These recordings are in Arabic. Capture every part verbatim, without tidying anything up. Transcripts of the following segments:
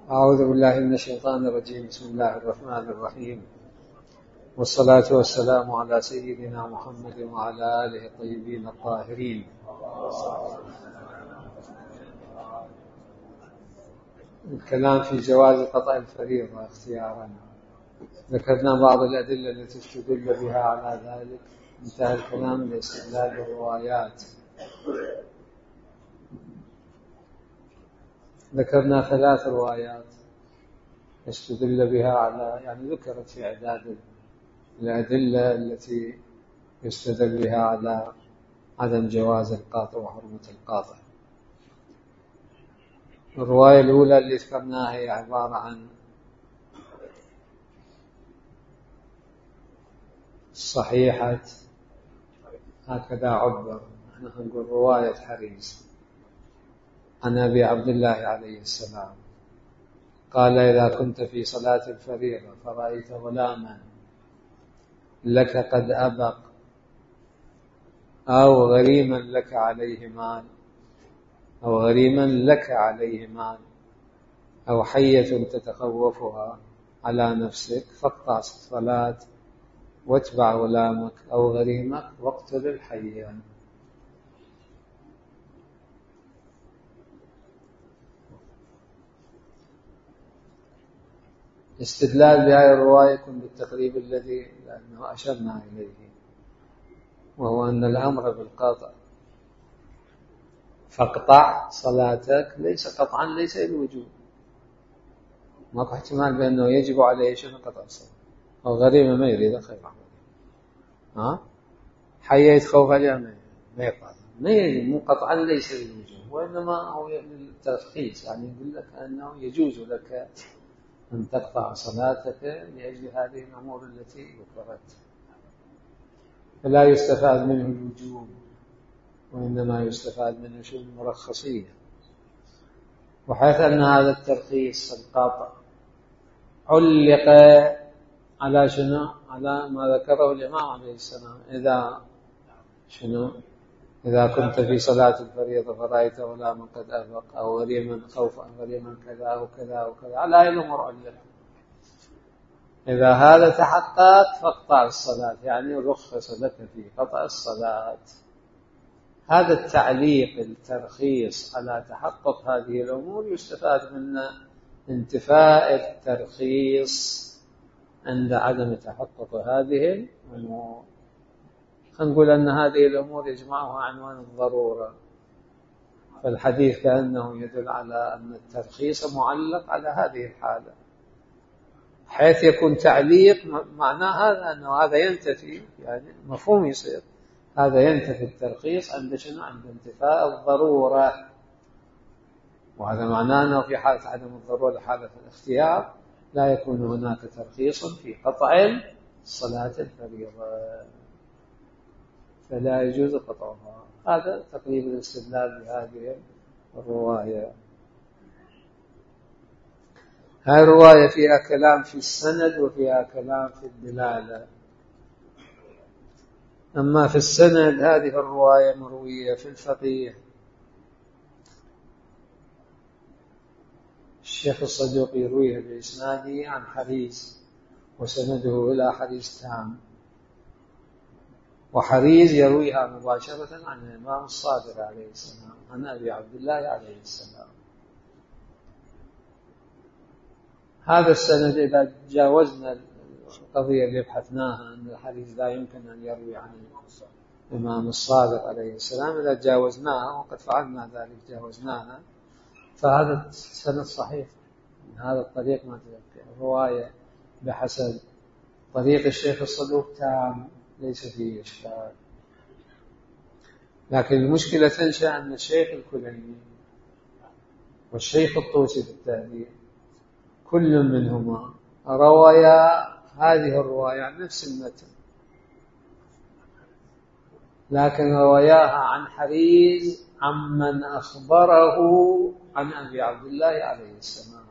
أعوذ بالله من الشيطان الرجيم. بسم الله الرحمن الرحيم، والصلاة والسلام على سيدنا محمد وعلى آله الطيبين الطاهرين. الكلام في جواز قطع الفريضة اختيارا. ذكرنا بعض الأدلة التي استدل بها على ذلك، انتهى الكلام لاستدلال الروايات. ذكرنا ثلاث روايات استدل بها على يعني ذكرت في إعداد الأدلة التي يستدل بها على عدم جواز القاطع وحرمة القاطع. الرواية الأولى اللي ذكرناها هي عبارة عن صحيحة، هكذا عبر، نحن نقول رواية حريز عن أبي عبد الله عليه السلام قال: إذا كنت في صلاة الفريضة فرأيت غلاما لك قد أبق أو غريما لك عليه مال أو غريما لك عليه مال أو حية تتخوفها على نفسك، فاقطع الصلاة واتبع غلامك أو غريمك واقتل الحية. استدلال بهذه الرواية يكون بالتقريب الذي لأنه أشرنا إليه، وهو أن الأمر بالقطع، فاقطع صلاتك ليس قطعا، ليس الوجوب، ماكو احتمال بأنه يجب عليه شنو قطع الصلاة. أو غريمة ما يريد خير ها حية يتخوف عليها ما يقطع، ما يجب، مو قطعا ليس الوجوب، وإنما هو للترخيص، يعني يقول لك أنه يجوز لك أن تقطع صلاتك لأجل هذه الأمور التي ذكرت، فلا يستفاد منه الوجوب، وإنما يستفاد منه شيء المرخصية. وحيث أن هذا الترخيص القاطع علق على شنو؟ على ما ذكره الإمام عليه السلام: إذا شنو؟ إذا كنت في صلاة الفريضة فرأيت غلاما قد أبق أو غريما خوفا غريما كذا وكذا وكذا، على هذه الأمور علق. إذا هذا تحقق فاقطع الصلاة، يعني رخص لك في قطع الصلاة. هذا التعليق الترخيص على تحقق هذه الأمور يستفاد منه انتفاء الترخيص عند عدم تحقق هذه الأمور. نقول أن هذه الأمور يجمعها عنوان الضرورة، فالحديث كأنه يدل على أن الترخيص معلق على هذه الحالة، حيث يكون تعليق معناه هذا أنه هذا ينتفي، يعني مفهوم يصير هذا ينتفي الترخيص عند شنو؟ عند انتفاء الضرورة. وهذا معناه أنه في حالة عدم الضرورة، حالة الاختيار، لا يكون هناك ترخيص في قطع صلاة الفريضة، فلا يجوز قطعها. هذا تقريبا الاستدلال بهذه الرواية. هذه الرواية فيها كلام في السند وفيها كلام في الدلالة. أما في السند هذه الرواية مروية في الفقيه، الشيخ الصدوق يرويها بإسناده عن حريز وسنده إلى حريز تام، وحريز يرويها مباشرة عن الإمام الصادق عليه السلام عن أبي عبد الله عليه السلام. هذا السند إذا تجاوزنا القضية اللي بحثناها أن الحديث لا يمكن أن يروي عن الإمام الصادق عليه السلام، إذا تجاوزناها، وقد فعلنا ذلك تجاوزناها، فهذا السند صحيح من هذا الطريق. ما تذكر الرواية بحسب طريق الشيخ الصدوق تام، ليس فيه إشكال. لكن المشكلة تنشأ أن الشيخ الكليني والشيخ الطوسي في التهذيب كل منهما روايا هذه الرواية عن نفس المتن، لكن رواياها عن حريز عمن أخبره عن أبي عبد الله عليه السلام.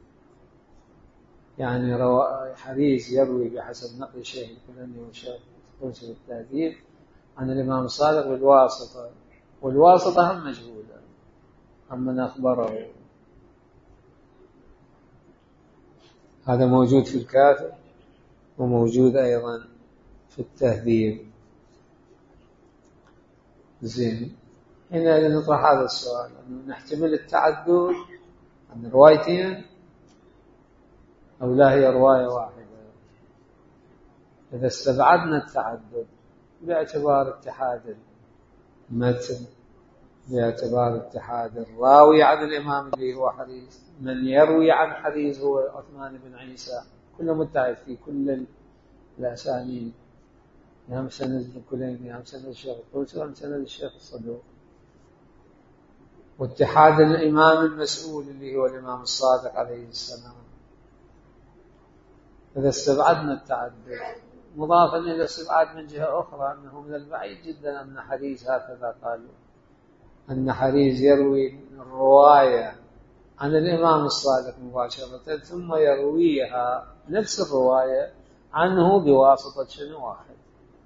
يعني حريز يروي بحسب نقل الشيخ الكليني والشيخ الطوسي في التهذيب عن الإمام الصادق بالواسطة، والواسطة هم مجهولة عمن أخبره. هذا موجود في الكافي وموجود أيضا في التهذيب. زين، هنا نطرح هذا السؤال، أنه نحتمل التعدد عن روايتين أو لا هي رواية واحدة. إذا استبعدنا التعدد باعتبار اتحاد المتن، باعتبار اتحاد الراوي عن الإمام اللي هو حديث، من يروي عن حديث هو عثمان بن عيسى، كله متعب في كل الأسانيد، يا مسند الكليني يا مسند الشيخ الطوسي يا مسند الشيخ الصدوق، واتحاد الإمام المسؤول اللي هو الإمام الصادق عليه السلام. إذا استبعدنا التعدد مضافا إلى استبعاد من جهة أخرى أنه من البعيد جدا أن حديث هكذا قالوا أن حديث يروي الرواية عن الإمام الصادق مباشرة ثم يرويها نفس الرواية عنه بواسطة شنو واحد،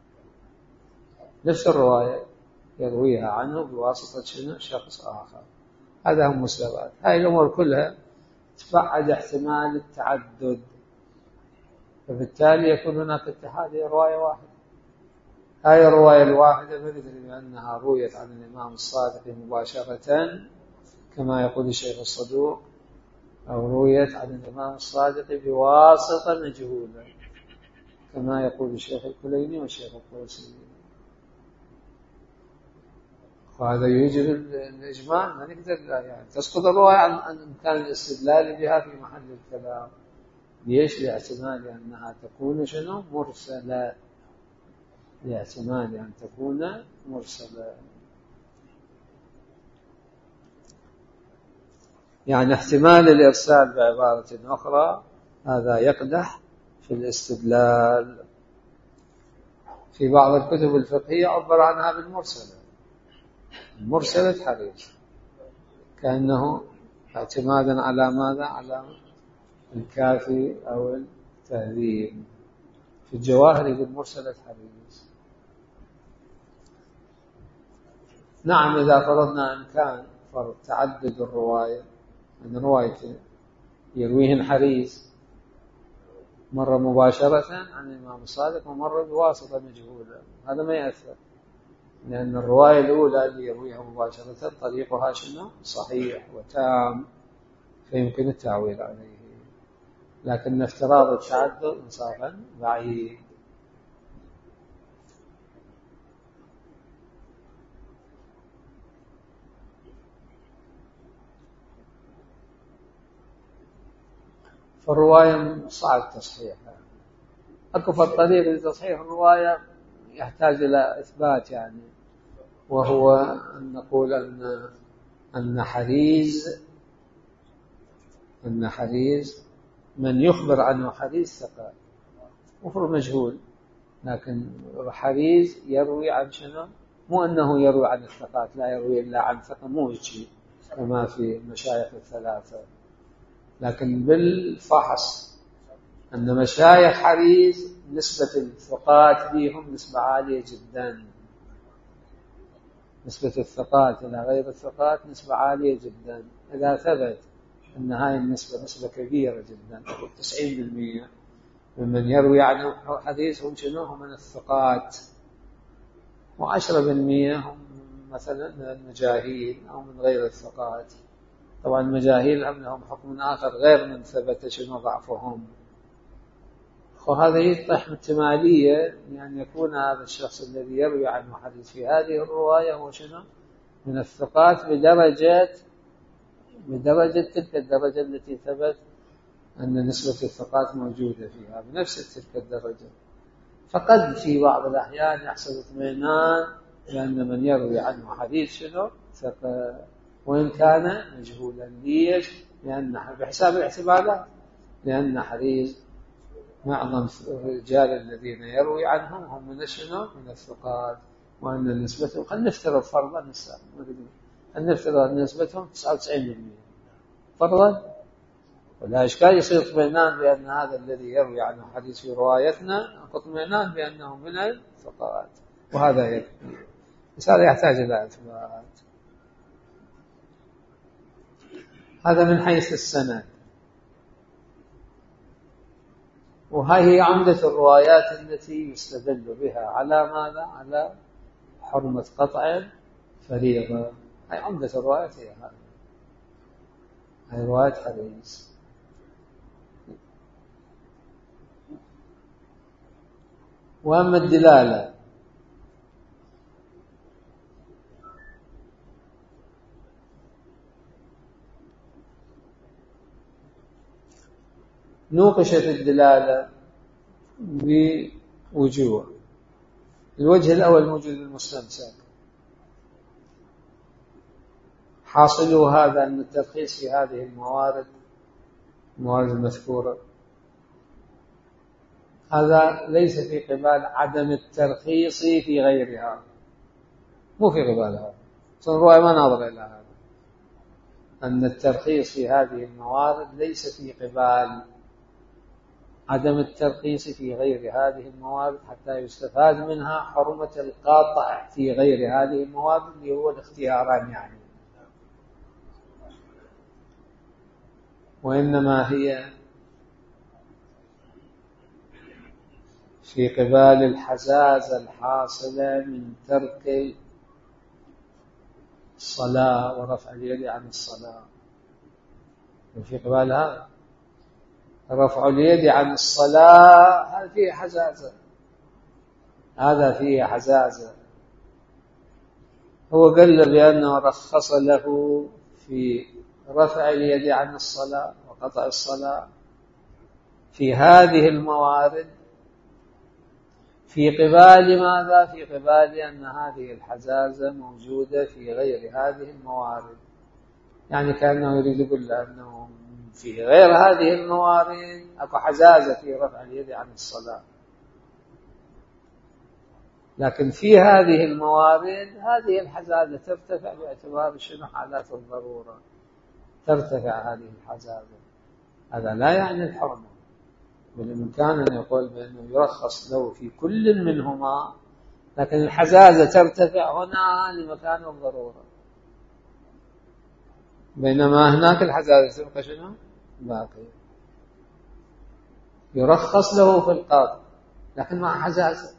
نفس الرواية يرويها عنه بواسطة شنو شخص آخر. هذا هم مستبعد. هاي الأمور كلها تبعد احتمال التعدد، فبالتالي يكون هناك اتحاد هي رواية واحدة. هاي الرواية الواحدة بندري بأنها رويت عن الإمام الصادق مباشرة كما يقول الشيخ الصدوق، أو رويت عن الإمام الصادق بواسطة مجهولة كما يقول الشيخ الكليني والشيخ الطوسي. وهذا يوجب الإجماع، ما نقدر يعني تسقط الرواية عن إمكان الاستدلال بها في محل الكلام. ليش؟ لاحتمال أنها تكون شنو مرسلة، لاحتمال أن تكون مرسلة، يعني احتمال الإرسال بعبارة أخرى هذا يقدح في الاستدلال. في بعض الكتب الفقهية عبر عنها بالمرسلة، مرسلة حديث، كأنه اعتمادا على ماذا؟ على الكافي أو التهذيب. في الجواهر يقول مرسلة حديث. نعم، إذا فرضنا إمكان فرض تعدد الرواية، أن رواية يرويهن حديث مرة مباشرة عن الإمام الصادق ومرة بواسطة مجهولة، هذا ما يأثر، لأن الرواية الأولى اللي يرويها مباشرة طريقها شنو؟ صحيح وتام، فيمكن التعويل عليه، لكن افتراض التعدد إنصافا بعيد. فالرواية صعب تصحيحها. أكفى الطريق لتصحيح الرواية يحتاج إلى إثبات يعني، وهو أن نقول أن أن حديث أن حديث من يخبر عنه حديث ثقة مفروض مجهول، لكن حديث يروي عن شنو؟ مو أنه يروي عن الثقات، لا يروي إلا عن ثقة، مو شيء كما في المشايخ الثلاثة، لكن بالفحص أن مشايخ حديث نسبة الثقات بهم نسبة عالية جدا، نسبة الثقات إلى غير الثقات نسبة عالية جدا. إذا ثبت أن هاي النسبة نسبة كبيرة جدا، تسعين بالمئة ممن يروي عنه حديث هم شنو؟ هم من الثقات، وعشرة بالمئة هم مثلا من المجاهيل أو من غير الثقات. طبعا المجاهيل هم لهم حكم آخر غير من ثبت شنو ضعفهم. وهذا يطرح احتمالية لأن يكون هذا الشخص الذي يروي عنه حديث في هذه الرواية هو شنو؟ من الثقات بدرجة بدرجة تلك الدرجة التي ثبت أن نسبة الثقات موجودة فيها بنفس تلك الدرجة. فقد في بعض الأحيان يحصل اطمئنان لأن من يروي عنه حديث شنو؟ ثقة، وإن كان مجهولا. ليش؟ لأن بحساب الاحتمالات، لأن حديث معظم الرجال الذين يروي عنهم هم من شنو؟ من الثقات، وأن نسبتهم خلينا نفترض فرضا نسأل أن نفترض أن نسبتهم تسعة وتسعين بالمئة فرضا، ولا إشكال يصير اطمئنان بأن هذا الذي يروي عنه حديث في روايتنا اطمئنان بأنه من الثقات، وهذا يكفي. بس هذا يحتاج إلى إثبات. هذا من حيث السند. وهذه هي عمدة الروايات التي يستدل بها على ماذا؟ على حرمة قطع فريضة. هي عمدة الروايات هي هذه، هي رواية حديث. وأما الدلالة نوقشت الدلالة بوجوه. الوجه الأول موجود المستمسك، حاصله هذا أن الترخيص في هذه الموارد الموارد المذكورة هذا ليس في قبال عدم الترخيص في غيرها، مو في قبال هذا، الرواية ما ناظر إلى هذا، أن الترخيص في هذه الموارد ليس في قبال عدم الترخيص في غير هذه الموارد حتى يستفاد منها حرمة القاطع في غير هذه الموارد اللي هو الاختياران يعني، وإنما هي في قبال الحزازة الحاصلة من ترك الصلاة ورفع اليد عن الصلاة. وفي قبال هذا رفع اليد عن الصلاة هذا فيه حزازة، هذا فيه حزازة. هو قال بأنه رخص له في رفع اليد عن الصلاة وقطع الصلاة في هذه الموارد في قبال ماذا؟ في قبال أن هذه الحزازة موجودة في غير هذه الموارد. يعني كأنه يريد يقول أنه في غير هذه الموارد أكو حزازة في رفع اليد عن الصلاة، لكن في هذه الموارد هذه الحزازة ترتفع باعتبار شنو؟ حالات الضرورة ترتفع هذه الحزازة. هذا لا يعني الحرمة، بالإمكان أن يقول بأنه يرخص له في كل منهما، لكن الحزازة ترتفع هنا لمكان الضرورة، بينما هناك الحزازة تبقى شنو؟ باقية. يرخص له في القاطع لكن مع حزازة،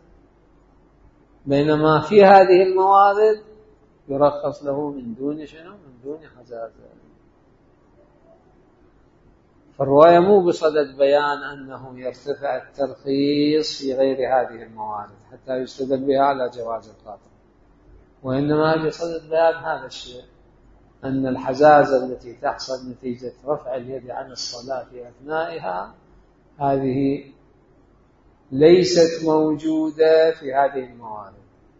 بينما في هذه الموارد يرخص له من دون شنو؟ من دون حزازة. فالرواية مو بصدد بيان أنه يرتفع الترخيص في غير هذه الموارد حتى يستدل بها على جواز القاطع، وإنما بصدد بيان هذا الشيء، أن الحزازة التي تحصل نتيجة رفع اليد عن الصلاة في أثنائها هذه ليست موجودة في هذه الموارد،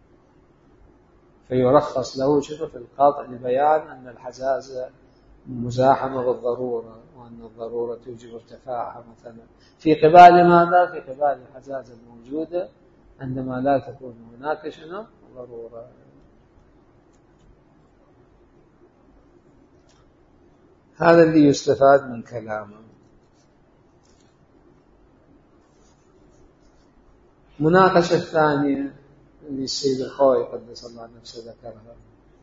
فيرخص له شنو؟ في القاطع لبيان أن الحزازة مزاحمة بالضرورة، وأن الضرورة توجب ارتفاعها مثلا في قبال ماذا؟ في قبال الحزازة الموجودة عندما لا تكون هناك شنو؟ ضرورة. هذا اللي يستفاد من كلامه. مناقشة الثانية اللي السيد الخوي قدس الله نفسه ذكرها.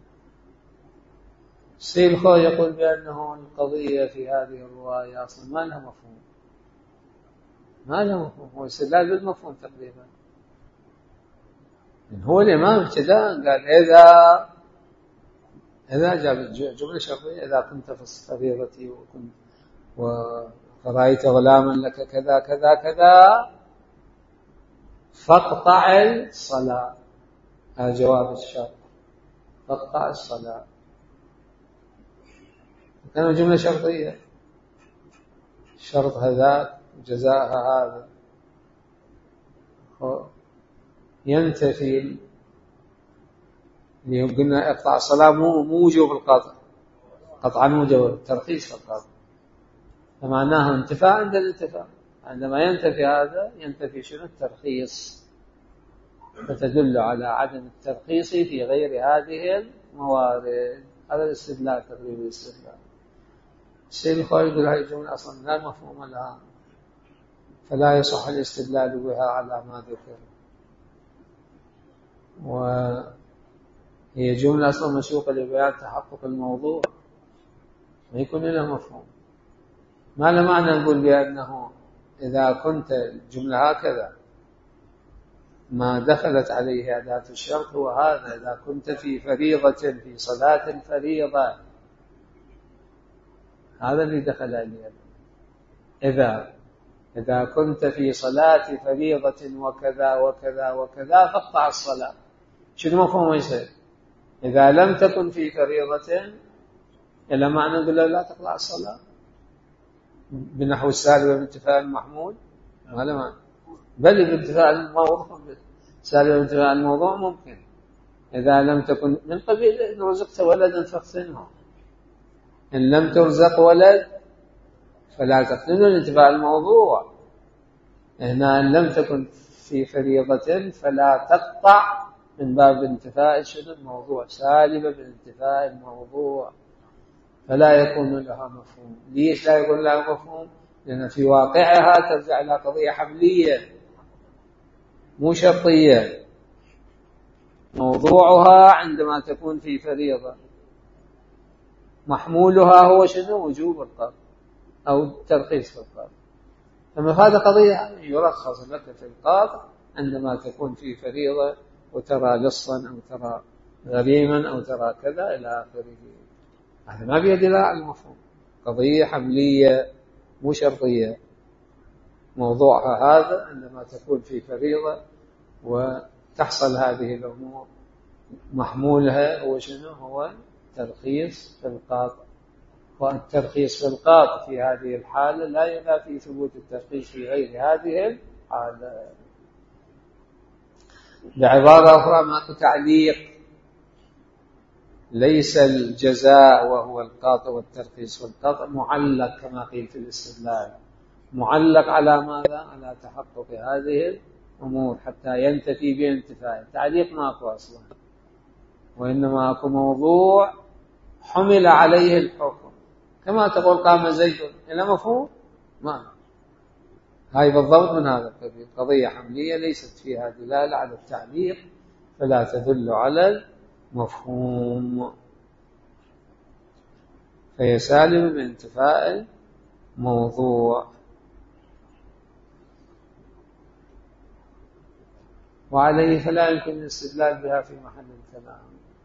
السيد الخوي يقول بأنه القضية في هذه الرواية أصلا ما لها مفهوم، ما لها مفهوم، هو استدلال بالمفهوم تقريبا. هو الإمام ابتداء قال إذا إذا جاب جملة شرطية، إذا كنت في الفريضة وكنت ورأيت غلاما لك كذا كذا كذا فاقطع الصلاة، هذا جواب الشرط، فاقطع الصلاة. كانت جملة شرطية، الشرط هذا وجزاءها هذا ينتفي. اللي قلنا اقطع الصلاة مو موجب القطع، قطعا موجب الترخيص القطع، فمعناها انتفاء عند الانتفاء. عندما ينتفي هذا ينتفي شنو؟ الترخيص، فتدل على عدم الترخيص في غير هذه الموارد. هذا الاستدلال تقريبا الاستدلال. السيد الخوي يقول هذه الجملة أصلا لا مفهوم لها، فلا يصح الاستدلال بها على ما ذكر، وهي جملة أصلا مسوقة لبيان تحقق الموضوع، ما يكون لها مفهوم. ما له معنى نقول بأنه إذا كنت الجملة هكذا ما دخلت عليه أداة الشرط هو هذا، إذا كنت في فريضة في صلاة الفريضة، هذا اللي دخل عليه. إذا إذا كنت في صلاة فريضة وكذا وكذا وكذا فاقطع الصلاة. شنو مفهوم يصير؟ إذا لم تكن في فريضة إلا معنى نقول له لا تقطع الصلاة بنحو السالب بانتفاء المحمول، هذا ما بل بانتفاء الموضوع، سالب بانتفاء الموضوع ممكن. إذا لم تكن من قبيل إن رزقت ولدا فاقتنه، إن لم ترزق ولد فلا تقتنه لانتفاء الموضوع. هنا إن لم تكن في فريضة فلا تقطع من باب انتفاء شنو الموضوع، سالبة بانتفاء الموضوع، فلا يكون لها مفهوم. ليش لا يكون لها مفهوم؟ لأن في واقعها ترجع إلى قضية حملية مو شرطية، موضوعها عندما تكون في فريضة محمولها هو شنو؟ وجوب القطع أو الترخيص في القطع. فما هذا قضية يرخص لك في القطع عندما تكون في فريضة وترى لصا أو ترى غريما أو ترى كذا إلى آخره. هذا ما بيدل على المفهوم، قضية حملية مو شرطية، موضوعها هذا عندما تكون في فريضة وتحصل هذه الأمور محمولها هو شنو؟ هو ترخيص في القاطع. والترخيص في القاطع في هذه الحالة لا ينافي ثبوت الترخيص في غير هذه الحالة. بعبارة أخرى ماكو تعليق، ليس الجزاء وهو القاطع والترخيص في القاطع معلق كما قيل في الاستدلال، معلق على ماذا؟ على تحقق هذه الأمور حتى ينتفي بانتفاء. تعليق ماكو أصلا، وإنما أكو موضوع حمل عليه الحكم، كما تقول قام زيد، إلى مفهوم ما هاي بالضبط من هذا القبيل، قضية حملية ليست فيها دلالة على التعليق فلا تدل على المفهوم، فهي سالمة بانتفاء الموضوع. وعليه فلا يمكن الاستدلال بها في محل الكلام.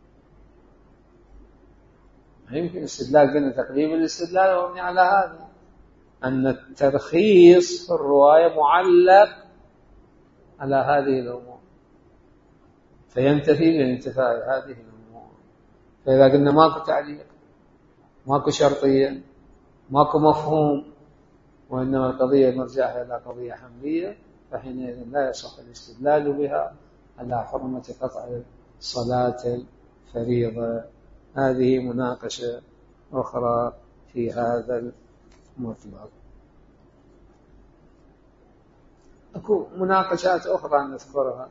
يمكن الاستدلال قلنا تقريبا الاستدلال ومبني على هذا، أن الترخيص في الرواية معلق على هذه الأمور فينتفي بانتفاء هذه الأمور. فإذا قلنا ماكو تعليق، ماكو شرطية، ماكو مفهوم، وإنما القضية مرجعها إلى قضية حملية، فحينئذ لا يصح الاستدلال بها على حرمة قطع صلاة الفريضة. هذه مناقشة أخرى في هذا المطلب. أكو مناقشات أخرى نذكرها.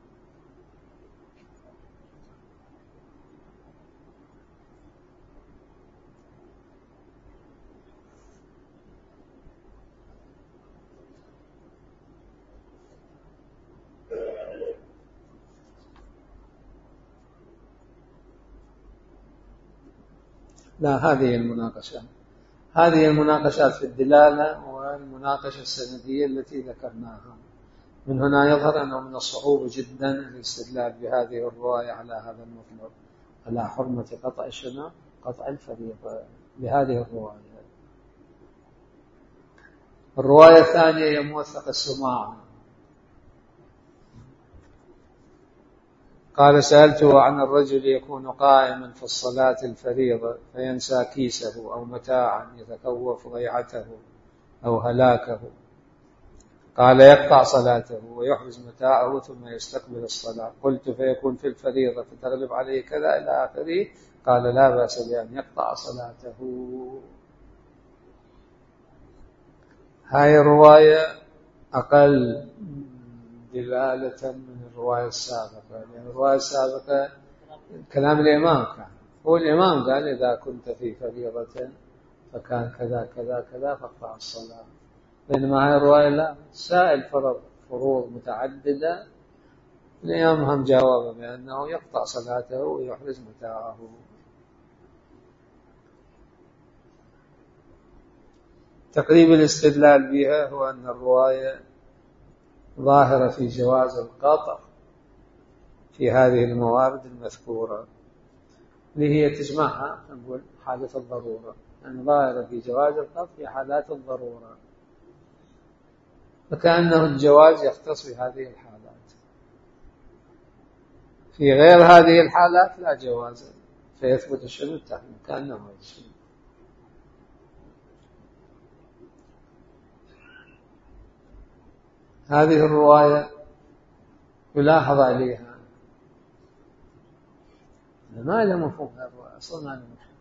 لا، هذه المناقشة هذه المناقشات في الدلالة والمناقشة السندية التي ذكرناها. من هنا يظهر أنه من الصعوبة جدا الاستدلال بهذه الرواية على هذا المطلب، على حرمة قطع شنو؟ قطع الفريضة بهذه الرواية. الرواية الثانية هي موثق السماع. قال: سألته عن الرجل يكون قائما في الصلاة الفريضة فينسى كيسه أو متاعا يتخوف ضيعته أو هلاكه، قال: يقطع صلاته ويحرز متاعه ثم يستقبل الصلاة. قلت: فيكون في الفريضة فتغلب عليه كذا إلى آخره. قال: لا بأس بأن يقطع صلاته. هاي الرواية أقل دلالة من الرواية السابقة، لأن الرواية السابقة كلام الإمام كان، هو الإمام قال: إذا كنت في فريضة فكان كذا كذا كذا فاقطع الصلاة. بينما هاي الرواية لا، سائل فرض فروض متعددة، الإمام هم جاوب بأنه يقطع صلاته ويحرز متاعه. تقريب الاستدلال بها هو أن الرواية ظاهرة في جواز القطع في هذه الموارد المذكورة اللي هي تجمعها نقول حالة الضرورة، يعني ظاهرة في جواز القطع في حالات الضرورة، فكأنه الجواز يختص بهذه الحالات. في غير هذه الحالات لا جواز، فيثبت الشبه التحريم كأنه هذا الشيء. هذه الرواية يلاحظ عليها ما لها مفهوم، الرواية أصلا ما لها مفهوم،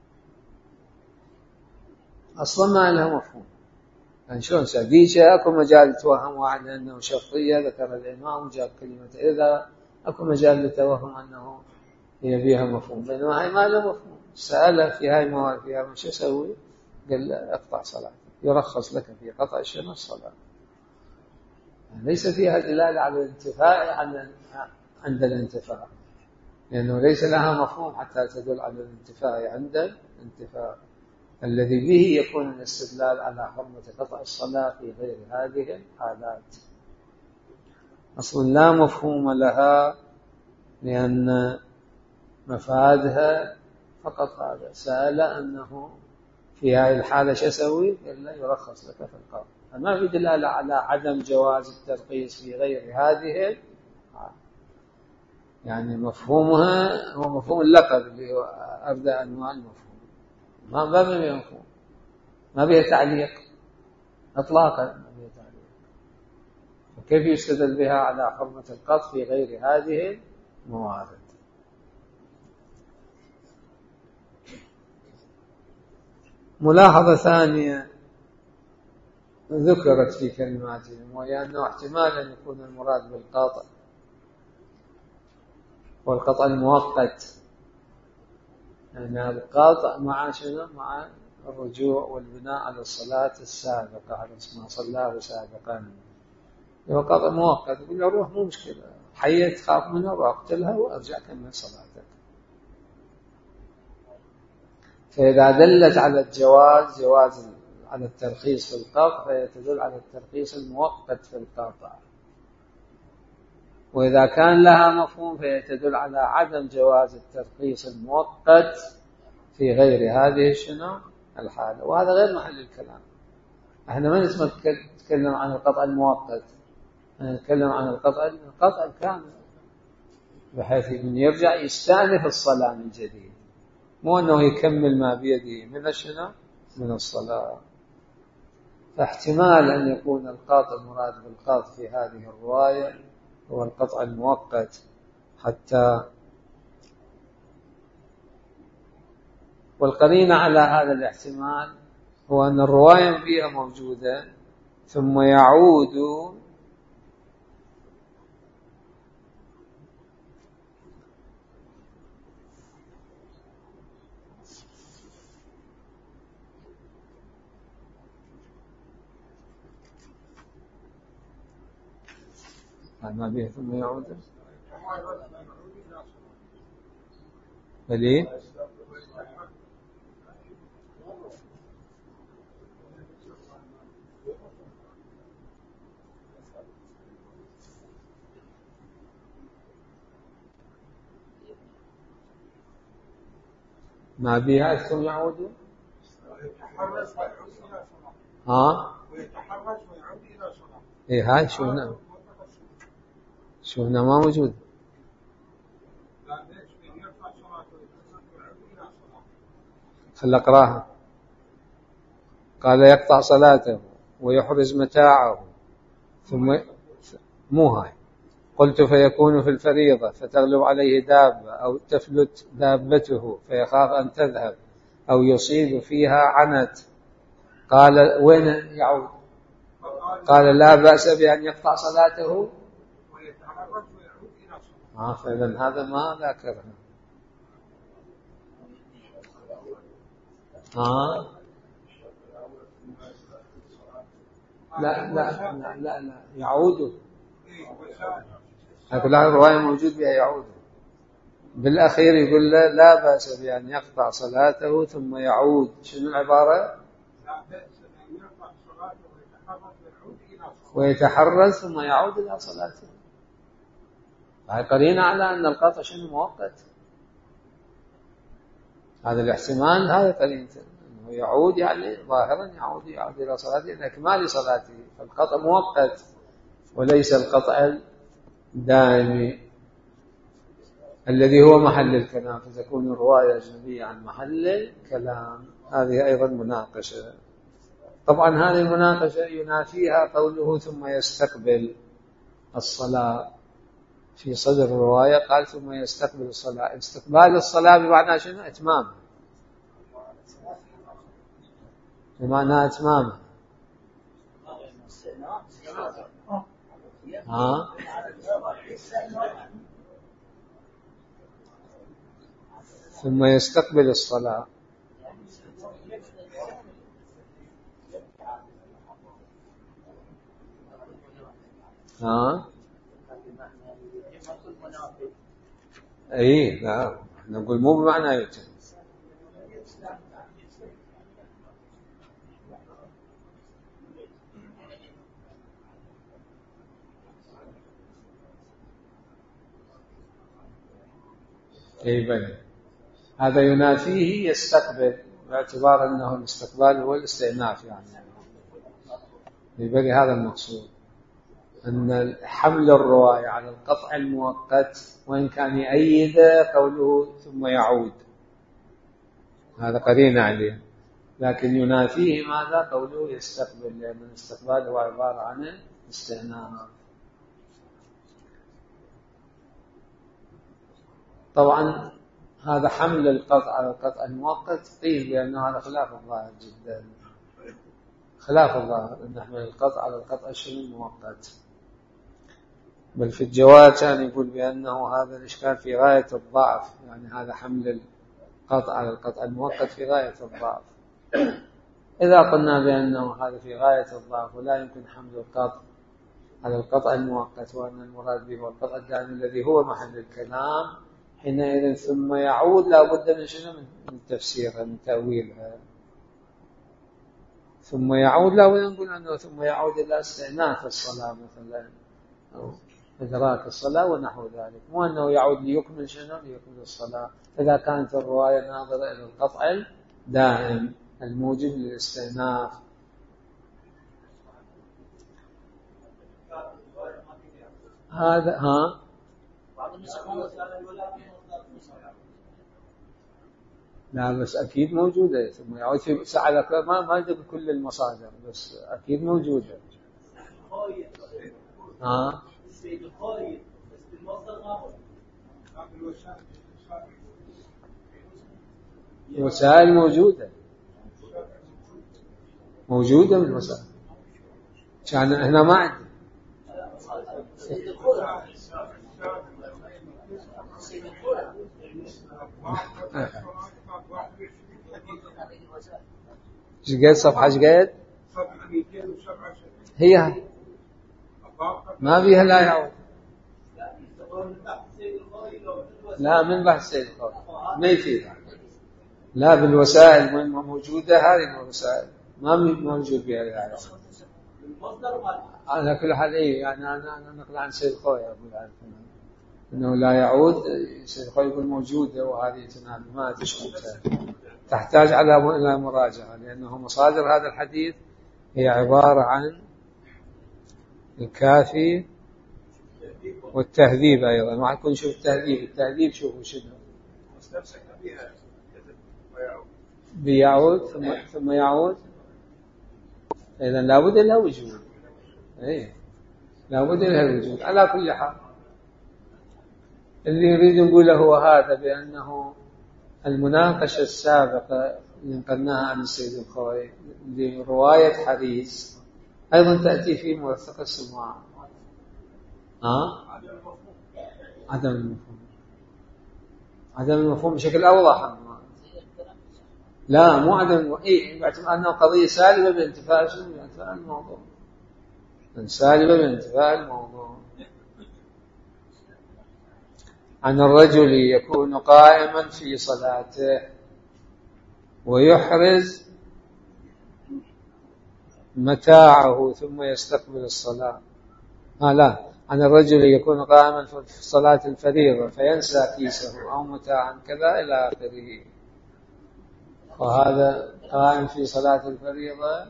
أصلا ما لها مفهوم. يعني شلون سبيشة أكو مجال يتوهم واحد أنه شرطية ذكر الإمام وجاب كلمة إذا، أكو مجال للتوهم أنه هي فيها مفهوم، بينما هي ما لها مفهوم. سأله في هاي الموارد فيها شو أسوي؟ قال له اقطع صلاة، يرخص لك في قطع شنو الصلاة، يعني ليس فيها دلالة على الانتفاء عند الانتفاء، لأنه ليس لها مفهوم حتى تدل على الانتفاء عند الانتفاء الذي به يكون الاستدلال على حرمة قطع الصلاة في غير هذه الحالات. أصلا لا مفهوم لها لأن مفادها فقط هذا. سأل أنه في هذه الحالة شو أسوي؟ قال لا يرخص لك في القطع، فما في دلالة على عدم جواز الترخيص في غير هذه، يعني مفهومها هو مفهوم اللقب اللي هو أبدأ أنواع المفهوم، ما ما بيه مفهوم، ما بيه تعليق إطلاقا، ما بيه تعليق. فكيف يستدل بها على حرمة القطع في غير هذه الموارد؟ ملاحظة ثانية ذكرت في كلماتهم، وهي أنه احتمال أن يكون المراد بالقطع والقطع المؤقت، يعني القطع مع شنو؟ مع الرجوع والبناء على الصلاة السابقة، على ما صلاه سابقا، هو قطع مؤقت. يقول له روح مو مشكلة، حيت خاف منها واقتلها وارجع كمل صلاتك. فإذا دلت على الجواز، جواز على الترخيص في القطع، فهي تدل على الترخيص المؤقت في القطع. وإذا كان لها مفهوم فهي تدل على عدم جواز الترخيص المؤقت في غير هذه شنو الحالة، وهذا غير محل الكلام. احنا ما نتكلم عن القطع المؤقت، نتكلم عن القطع القطع الكامل، بحيث من يرجع يستأنف الصلاة من جديد، مو أنه يكمل ما بيده من شنو من الصلاة. فاحتمال أن يكون القاطع المراد بالقاطع في هذه الرواية هو القطع المؤقت، حتى والقرينة على هذا الاحتمال هو أن الرواية فيها موجودة ثم يعود ما به ثم يعود بلي ما بها ثم يعود ها ويتحرج ويعود إلى صلاة. إيه هاي شو هنا شو هنا ما موجود. خل أقراها. قال يقطع صلاته ويحرز متاعه ثم مو هاي. قلت فيكون في الفريضة فتغلب عليه دابة أو تفلت دابته فيخاف أن تذهب أو يصيب فيها عنت. قال وين يعود؟ قال لا بأس بأن يقطع صلاته ويتحرج ويعود إلى صلاة. آه فإذن هذا ما ذكرها. آه لا لا لا لا, لا. يعود. هذه الرواية موجود بها يعود. بالأخير يقول له لا بأس بأن يقطع صلاته ثم يعود. شنو العبارة؟ لا بأس بأن يقطع ويتحرز ثم يعود إلى صلاته. هاي قرينة على أن القطع شنو مؤقت. هذا الاحتمال هذا قرينته أنه يعود، يعني ظاهرا يعود يعود إلى صلاته إلى إكمال صلاته، فالقطع مؤقت وليس القطع الدائمي الذي هو محل الكلام، فتكون الرواية أجنبية عن محل الكلام. هذه أيضا مناقشة. طبعا هذه المناقشة ينافيها قوله ثم يستقبل الصلاة. في صدر الرواية قال ثم يستقبل الصلاة. استقبال الصلاة بمعنى شنو؟ إتمام، بمعنى إتمام. ها ثم يستقبل الصلاة. ها اي لا، نقول مو بمعنى يتم. اي بني، هذا ينافيه يستقبل، باعتبار انه الاستقبال هو الاستئناف، يعني يبقى هذا المقصود، أن حمل الرواية على القطع المؤقت وإن كان يؤيد قوله ثم يعود، هذا قرينة عليه، لكن ينافيه ماذا؟ قوله يستقبل، لأن الاستقبال هو عبارة عن الاستئناف. طبعا هذا حمل القطع على القطع المؤقت قيل بأنه هذا خلاف الظاهر جدا، خلاف الظاهر أن نحمل القطع على القطع المؤقت، بل في الجواب كان يقول بأنه هذا الإشكال في غاية الضعف، يعني هذا حمل القطع على القطع المؤقت في غاية الضعف. إذا قلنا بأنه هذا في غاية الضعف ولا يمكن حمل القطع على القطع المؤقت، وأن المراد به هو القطع الدائم الذي هو محل الكلام، حينئذ ثم يعود لا بد من شنو؟ من تفسيرها، من تأويلها. ثم يعود لا بد نقول أنه ثم يعود إلى استئناف الصلاة مثلا، أو إدراك الصلاة ونحو ذلك، مو أنه يعود ليكمل شنو؟ ليكمل الصلاة. إذا كانت الرواية ناظرة إلى القطع الدائم الموجب للاستئناف. هذا ها لا بس أكيد موجودة. ثم يعود في ساعة ما ما ذكر كل المصادر، بس أكيد موجودة. ها وسائل موجودة، موجودة من الوسائل. كان هنا ما عندي شقد صفحة شقد هي ما فيها لا يعود. لا من بحث سيد القاضي ما يفيد. لا بالوسائل وين ما موجودة هذه الوسائل ما موجود بها الآية. على كل حال إيه يعني أنا أنا نقل عن سيد القاضي أقول عارف إنه لا يعود. سيد القاضي يقول موجودة، وهذه تنام ما تشمل تحتاج على إلى مراجعة، لأنه مصادر هذا الحديث هي عبارة عن الكافي والتهذيب أيضا. ما حكون شوف التهذيب، التهذيب شوفوا شنو بيعود ثم ثم يعود. إذا لابد له وجود، إيه لابد له وجود. على كل حال اللي يريد نقوله هو هذا، بأنه المناقشة السابقة اللي نقلناها عن السيد الخوئي لرواية حديث أيضا تأتي في موثق السماع. ها عدم المفهوم، عدم المفهوم بشكل أوضح. لا مو عدم، إيه باعتبار أنه قضية سالبة بانتفاء شنو؟ بانتفاء الموضوع، سالبة بانتفاء الموضوع. عن الرجل يكون قائما في صلاته ويحرز متاعه ثم يستقبل الصلاة. آه لا، عن الرجل يكون قائما في صلاة الفريضة فينسى كيسه أو متاعا كذا إلى آخره. وهذا قائم في صلاة الفريضة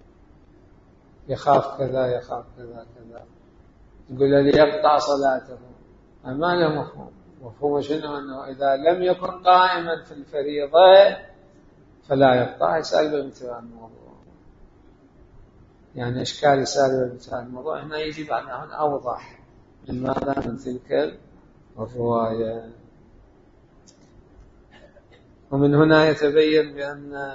يخاف كذا يخاف كذا كذا، يقول لي يقطع صلاته. ما له مفهوم. مفهوم شنو؟ أنه إذا لم يكن قائما في الفريضة فلا يقطع. يسأل بامتثال الموضوع، يعني إشكال يسأل بامتثال الموضوع هنا يجي بعد هنا أوضح من ماذا؟ من تلك الرواية. ومن هنا يتبين بأن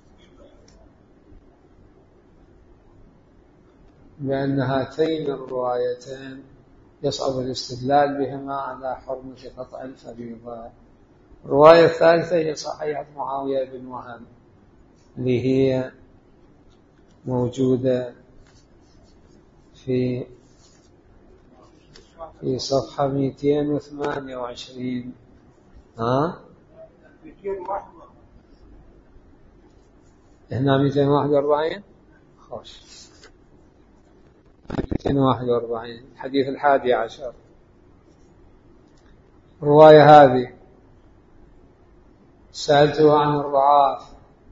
بأن هاتين الروايتين يصعب الاستدلال بهما على حرمة قطع الفريضة. الرواية الثالثة هي صحيحة معاوية بن وهب اللي هي موجودة في في صفحة مئتين وثمانية وعشرين. ها؟ هنا مئتين وواحد وأربعين. خوش. مئتين وواحد وأربعين الحديث الحادي عشر. الرواية هذه سألته عن الرعاف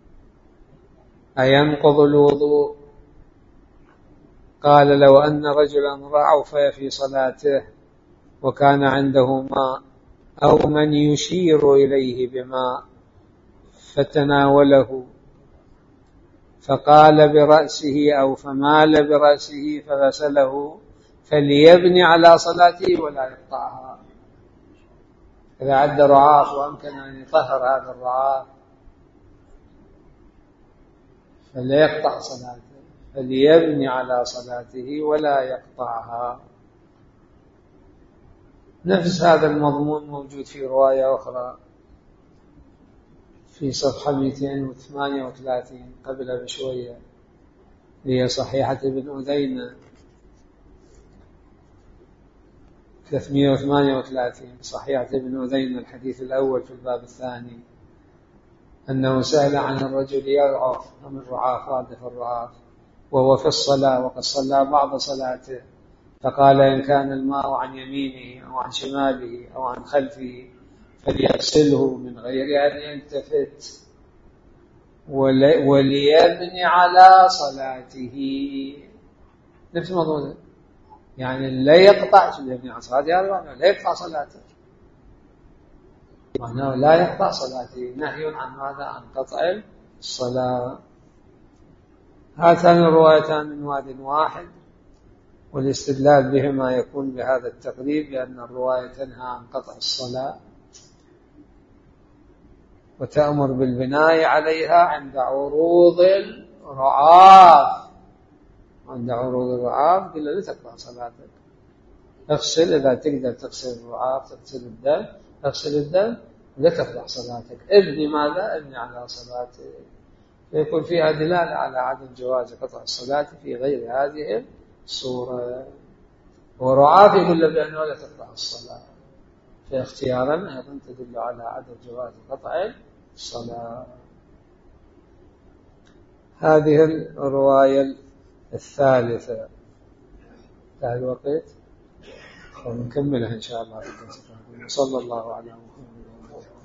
أينقض الوضوء؟ قال لو أن رجلا رعف في صلاته وكان عنده ماء أو من يشير إليه بماء فتناوله فقال برأسه أو فمال برأسه فغسله فليبني على صلاته ولا يقطعها. إذا عد رعاف وأمكن أن يطهر هذا الرعاف فلا يقطع صلاته، فليبني على صلاته ولا يقطعها. نفس هذا المضمون موجود في رواية أخرى في صفحة مئتين وثمانية وثلاثين قبل بشوية، هي صحيحة ابن أذينة ثلاثمئة وثمانية وثلاثين. صحيحة ابن أذينة الحديث الأول في الباب الثاني أنه سأل عن الرجل يرعف من الرعاف رادف الرعاف وهو في الصلاة وقد صلى بعض صلاته، فقال إن كان الماء عن يمينه أو عن شماله أو عن خلفه فليغسله من غير أن يلتفت وليبني على صلاته. نفس الموضوع، يعني لا يقطع يبني على صلاته، هذا لا يقطع صلاته، معناه لا يقطع صلاته، نهي عن ماذا؟ عن قطع الصلاة. هاتان الروايتان من واد واحد، والاستدلال بهما يكون بهذا التقريب بأن الرواية تنهى عن قطع الصلاة وتأمر بالبناء عليها عند عروض الرعاف. عند عروض الرعاف قل لا تقطع صلاتك، اغسل إذا تقدر تغسل الرعاف تغسل الدم، اغسل الدم لا تقطع صلاتك، ابني ماذا؟ ابني على صلاتك. فيكون فيها دلالة على عدم جواز قطع الصلاة في غير هذه الصورة. ورعاف يقول له بأنه لا تقطع الصلاة، فاختيارا أيضا تدل على عدم جواز قطع الصلاة. هذه الرواية الثالثة. انتهى الوقت، نكملها إن شاء الله. صلى الله عليه وسلم.